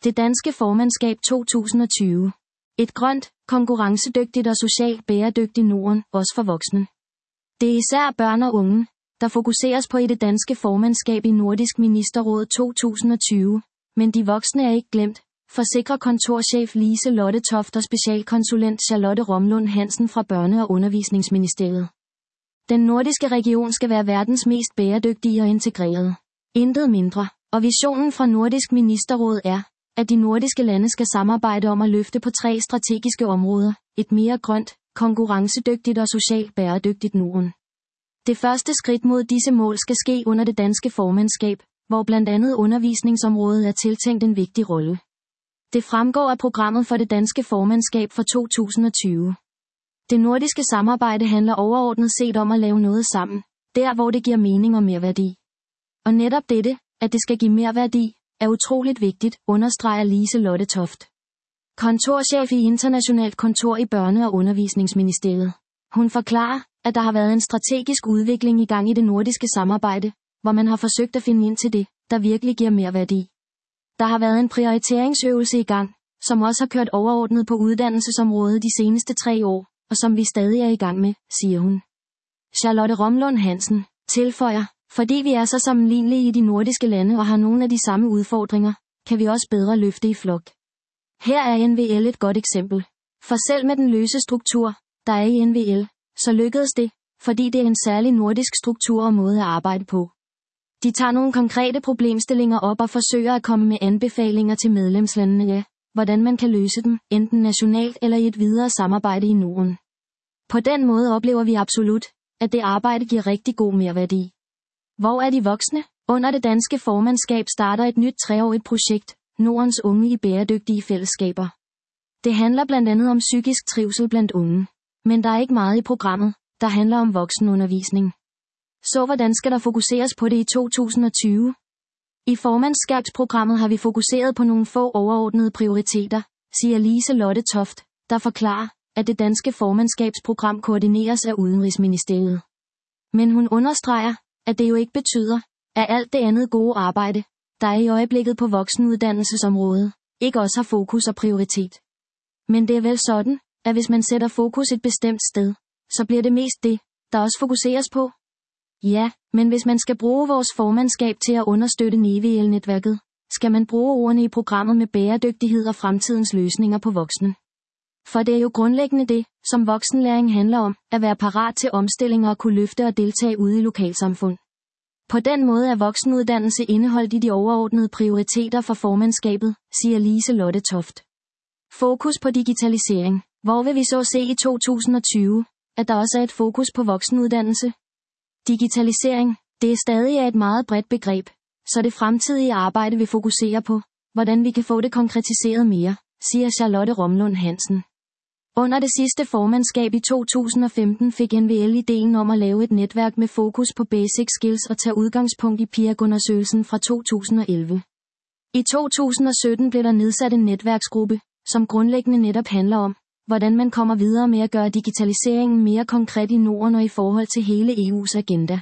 Det danske formandskab 2020. Et grønt, konkurrencedygtigt og socialt bæredygtigt Norden, også for voksne. Det er især børn og unge, der fokuseres på i det danske formandskab i Nordisk Ministerråd 2020, men de voksne er ikke glemt, forsikrer kontorchef Lise Lotte Toft og specialkonsulent Charlotte Romlund Hansen fra Børne- og Undervisningsministeriet. Den nordiske region skal være verdens mest bæredygtige og integrerede. Intet mindre, og visionen fra Nordisk Ministerråd er, at de nordiske lande skal samarbejde om at løfte på 3 strategiske områder: et mere grønt, konkurrencedygtigt og socialt bæredygtigt Norden. Det første skridt mod disse mål skal ske under det danske formandskab, hvor blandt andet undervisningsområdet er tiltænkt en vigtig rolle. Det fremgår af programmet for det danske formandskab for 2020. Det nordiske samarbejde handler overordnet set om at lave noget sammen, der hvor det giver mening og merværdi. Og netop dette, at det skal give merværdi, er utroligt vigtigt, understreger Lise Lotte Toft, kontorchef i Internationalt Kontor i Børne- og Undervisningsministeriet. Hun forklarer, at der har været en strategisk udvikling i gang i det nordiske samarbejde, hvor man har forsøgt at finde ind til det, der virkelig giver merværdi. Der har været en prioriteringsøvelse i gang, som også har kørt overordnet på uddannelsesområdet de seneste 3 år, og som vi stadig er i gang med, siger hun. Charlotte Romlund Hansen tilføjer, fordi vi er så sammenlignelige i de nordiske lande og har nogle af de samme udfordringer, kan vi også bedre løfte i flok. Her er NVL et godt eksempel. For selv med den løse struktur, der er i NVL, så lykkedes det, fordi det er en særlig nordisk struktur og måde at arbejde på. De tager nogle konkrete problemstillinger op og forsøger at komme med anbefalinger til medlemslandene af, hvordan man kan løse dem, enten nationalt eller i et videre samarbejde i Norden. På den måde oplever vi absolut, at det arbejde giver rigtig god merværdi. Hvor er de voksne? Under det danske formandskab starter et nyt 3-årigt projekt, Nordens unge i bæredygtige fællesskaber. Det handler blandt andet om psykisk trivsel blandt unge. Men der er ikke meget i programmet, der handler om voksenundervisning. Så hvordan skal der fokuseres på det i 2020? I formandskabsprogrammet har vi fokuseret på nogle få overordnede prioriteter, siger Lise Lotte Toft, der forklarer, at det danske formandskabsprogram koordineres af Udenrigsministeriet. Men hun understreger, at det jo ikke betyder, at alt det andet gode arbejde, der er i øjeblikket på voksenuddannelsesområdet, ikke også har fokus og prioritet. Men det er vel sådan, at hvis man sætter fokus et bestemt sted, så bliver det mest det, der også fokuseres på. Ja, men hvis man skal bruge vores formandskab til at understøtte NEVL-netværket, skal man bruge ordene i programmet med bæredygtighed og fremtidens løsninger på voksne. For det er jo grundlæggende det, som voksenlæring handler om, at være parat til omstillinger og kunne løfte og deltage ude i lokalsamfund. På den måde er voksenuddannelse indeholdt i de overordnede prioriteter for formandskabet, siger Lise Lotte Toft. Fokus på digitalisering. Hvor vil vi så se i 2020, at der også er et fokus på voksenuddannelse? Digitalisering, det er stadig et meget bredt begreb, så det fremtidige arbejde vil fokusere på, hvordan vi kan få det konkretiseret mere, siger Charlotte Romlund Hansen. Under det sidste formandskab i 2015 fik NVL ideen om at lave et netværk med fokus på basic skills og tage udgangspunkt i PIAG-undersøgelsen fra 2011. I 2017 blev der nedsat en netværksgruppe, som grundlæggende netop handler om, hvordan man kommer videre med at gøre digitaliseringen mere konkret i Norden og i forhold til hele EU's agenda.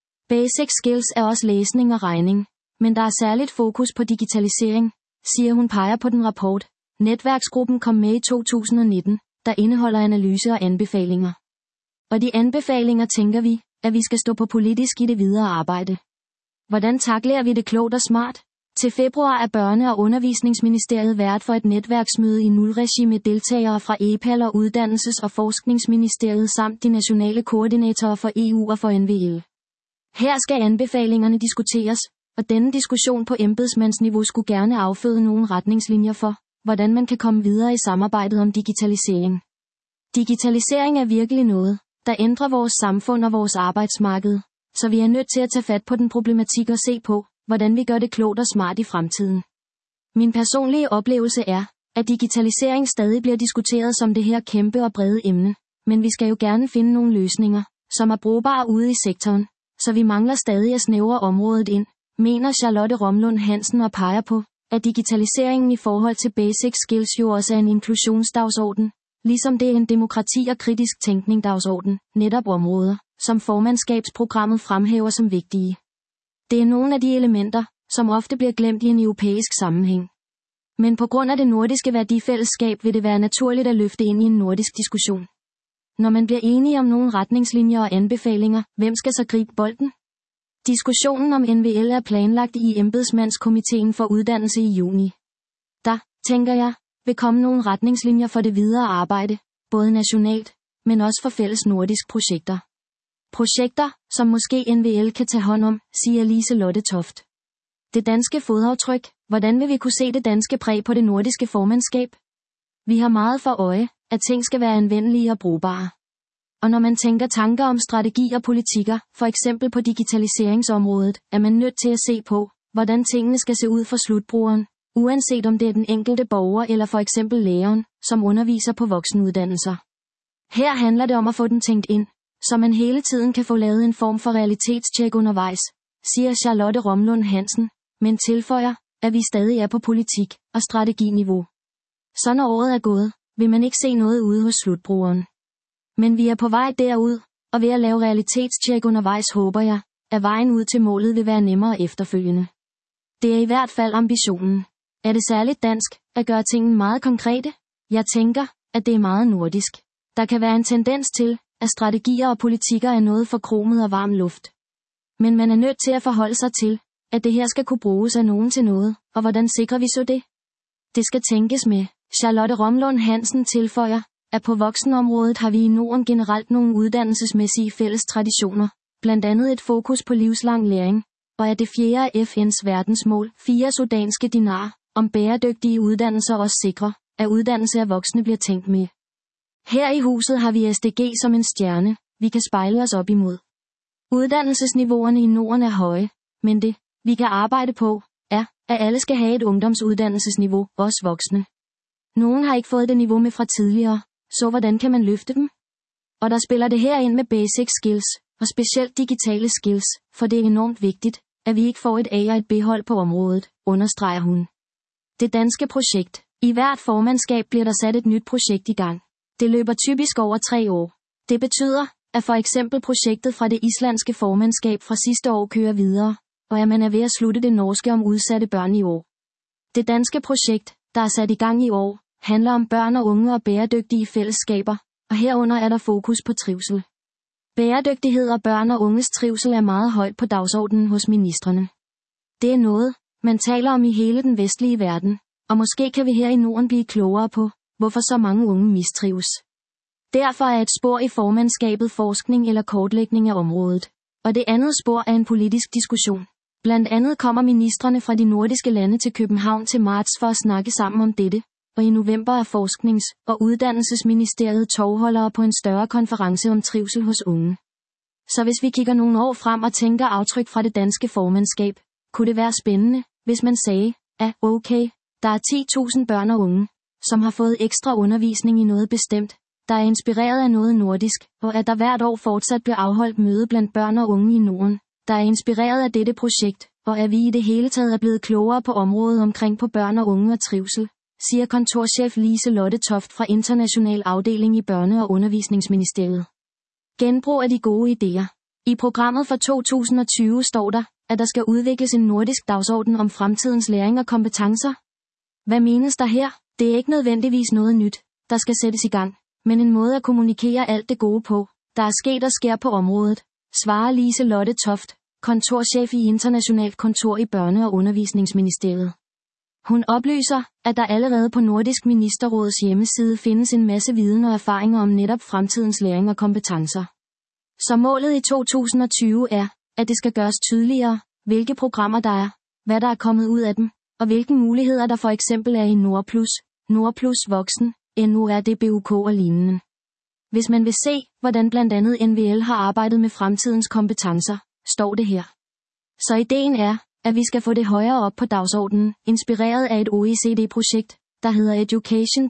Basic skills er også læsning og regning, men der er særligt fokus på digitalisering, siger hun peger på den rapport. Netværksgruppen kom med i 2019, der indeholder analyse og anbefalinger. Og de anbefalinger tænker vi, at vi skal stå på politisk i det videre arbejde. Hvordan takler vi det klogt og smart? Til februar er Børne- og Undervisningsministeriet vært for et netværksmøde i nulregi med deltagere fra EPAL og Uddannelses- og Forskningsministeriet samt de nationale koordinatorer for EU og for NVL. Her skal anbefalingerne diskuteres, og denne diskussion på embedsmandsniveau skulle gerne afføde nogle retningslinjer for, hvordan man kan komme videre i samarbejdet om digitalisering. Digitalisering er virkelig noget, der ændrer vores samfund og vores arbejdsmarked, så vi er nødt til at tage fat på den problematik og se på, hvordan vi gør det klogt og smart i fremtiden. Min personlige oplevelse er, at digitalisering stadig bliver diskuteret som det her kæmpe og brede emne, men vi skal jo gerne finde nogle løsninger, som er brugbare ude i sektoren, så vi mangler stadig at snævre området ind, mener Charlotte Romlund Hansen og peger på, at digitaliseringen i forhold til basic skills jo også er en inklusionsdagsorden, ligesom det er en demokrati- og kritisk tænkning dagsorden, netop områder, som formandskabsprogrammet fremhæver som vigtige. Det er nogle af de elementer, som ofte bliver glemt i en europæisk sammenhæng. Men på grund af det nordiske værdifællesskab vil det være naturligt at løfte ind i en nordisk diskussion. Når man bliver enige om nogle retningslinjer og anbefalinger, hvem skal så gribe bolden? Diskussionen om NVL er planlagt i Embedsmandskomiteen for uddannelse i juni. Der, tænker jeg, vil komme nogle retningslinjer for det videre arbejde, både nationalt, men også for fælles nordisk projekter. Projekter, som måske NVL kan tage hånd om, siger Lise-Lotte Toft. Det danske fodaftryk, hvordan vil vi kunne se det danske præg på det nordiske formandskab? Vi har meget for øje, at ting skal være anvendelige og brugbare. Og når man tænker tanker om strategi og politikker, for eksempel på digitaliseringsområdet, er man nødt til at se på, hvordan tingene skal se ud for slutbrugeren, uanset om det er den enkelte borger eller for eksempel læreren, som underviser på voksenuddannelser. Her handler det om at få den tænkt ind, så man hele tiden kan få lavet en form for realitetstjek undervejs, siger Charlotte Romlund Hansen, men tilføjer, at vi stadig er på politik- og strateginiveau. Så når året er gået, vil man ikke se noget ude hos slutbrugeren. Men vi er på vej derud, og ved at lave realitetstjek undervejs håber jeg, at vejen ud til målet vil være nemmere efterfølgende. Det er i hvert fald ambitionen. Er det særligt dansk, at gøre tingene meget konkrete? Jeg tænker, at det er meget nordisk. Der kan være en tendens til, at strategier og politikker er noget for kromet og varm luft. Men man er nødt til at forholde sig til, at det her skal kunne bruges af nogen til noget, og hvordan sikrer vi så det? Det skal tænkes med. Charlotte Romlund Hansen tilføjer, at på voksenområdet har vi i Norden generelt nogle uddannelsesmæssige fælles traditioner, blandt andet et fokus på livslang læring, og at det fjerde af FN's verdensmål, 4 sudanske dinarer, om bæredygtige uddannelser også sikrer, at uddannelse af voksne bliver tænkt med. Her i huset har vi SDG som en stjerne, vi kan spejle os op imod. Uddannelsesniveauerne i Norden er høje, men det, vi kan arbejde på, er, at alle skal have et ungdomsuddannelsesniveau, også voksne. Nogen har ikke fået det niveau med fra tidligere, så hvordan kan man løfte dem? Og der spiller det her ind med basic skills, og specielt digitale skills, for det er enormt vigtigt, at vi ikke får et A- og et B-hold på området, understreger hun. Det danske projekt. I hvert formandskab bliver der sat et nyt projekt i gang. Det løber typisk over 3 år. Det betyder, at for eksempel projektet fra det islandske formandskab fra sidste år kører videre, og at man er ved at slutte det norske om udsatte børn i år. Det danske projekt, der er sat i gang i år, handler om børn og unge og bæredygtige fællesskaber, og herunder er der fokus på trivsel. Bæredygtighed og børn og unges trivsel er meget højt på dagsordenen hos ministrene. Det er noget, man taler om i hele den vestlige verden, og måske kan vi her i Norden blive klogere på, hvorfor så mange unge mistrives. Derfor er et spor i formandskabet forskning eller kortlægning af området, og det andet spor er en politisk diskussion. Blandt andet kommer ministrene fra de nordiske lande til København til marts for at snakke sammen om dette, og i november er Forsknings- og Uddannelsesministeriet tovholdere på en større konference om trivsel hos unge. Så hvis vi kigger nogle år frem og tænker aftryk fra det danske formandskab, kunne det være spændende, hvis man sagde, at okay, der er 10.000 børn og unge, som har fået ekstra undervisning i noget bestemt, der er inspireret af noget nordisk, og at der hvert år fortsat bliver afholdt møde blandt børn og unge i Norden, der er inspireret af dette projekt, og at vi i det hele taget er blevet klogere på området omkring på børn og unge og trivsel, siger kontorchef Lise-Lotte Toft fra International Afdeling i Børne- og Undervisningsministeriet. Genbrug af de gode idéer. I programmet for 2020 står der, at der skal udvikles en nordisk dagsorden om fremtidens læring og kompetencer. Hvad menes der her? Det er ikke nødvendigvis noget nyt, der skal sættes i gang, men en måde at kommunikere alt det gode på, der er sket og sker på området, svarer Lise-Lotte Toft, kontorchef i Internationalt Kontor i Børne- og Undervisningsministeriet. Hun oplyser, at der allerede på Nordisk Ministerråds hjemmeside findes en masse viden og erfaringer om netop fremtidens læring og kompetencer. Så målet i 2020 er, at det skal gøres tydeligere, hvilke programmer der er, hvad der er kommet ud af dem, og hvilke muligheder der for eksempel er i Nordplus Voksen, NORDBUK og lignende. Hvis man vil se, hvordan blandt andet NVL har arbejdet med fremtidens kompetencer, står det her. Så ideen er, at vi skal få det højere op på dagsordenen, inspireret af et OECD-projekt, der hedder Education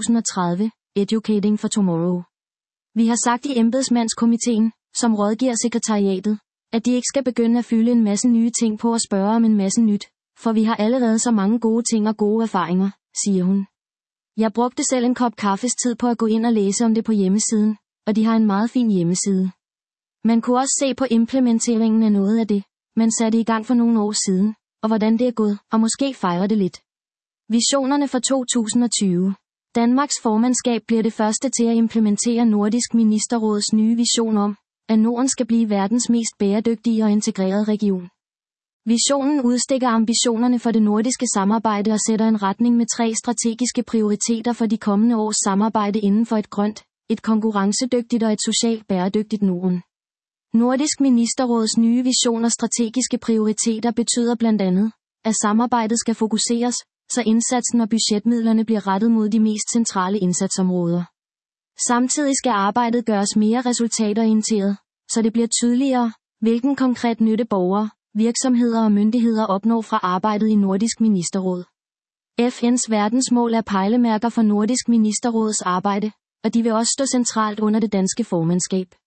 2030, Educating for Tomorrow. Vi har sagt i Embedsmandskomiteen, som rådgiver sekretariatet, at de ikke skal begynde at fylde en masse nye ting på at spørge om en masse nyt, for vi har allerede så mange gode ting og gode erfaringer, siger hun. Jeg brugte selv en kop kaffes tid på at gå ind og læse om det på hjemmesiden, og de har en meget fin hjemmeside. Man kunne også se på implementeringen af noget af det, man satte i gang for nogle år siden, og hvordan det er gået, og måske fejre det lidt. Visionerne for 2020. Danmarks formandskab bliver det første til at implementere Nordisk Ministerråds nye vision om, at Norden skal blive verdens mest bæredygtige og integrerede region. Visionen udstikker ambitionerne for det nordiske samarbejde og sætter en retning med 3 strategiske prioriteter for de kommende års samarbejde inden for et grønt, et konkurrencedygtigt og et socialt bæredygtigt Norden. Nordisk Ministerråds nye vision og strategiske prioriteter betyder blandt andet, at samarbejdet skal fokuseres, så indsatsen og budgetmidlerne bliver rettet mod de mest centrale indsatsområder. Samtidig skal arbejdet gøres mere resultatorienteret, så det bliver tydeligere, hvilken konkret nytte borgere, virksomheder og myndigheder opnår fra arbejdet i Nordisk Ministerråd. FN's verdensmål er pejlemærker for Nordisk Ministerråds arbejde, og de vil også stå centralt under det danske formandskab.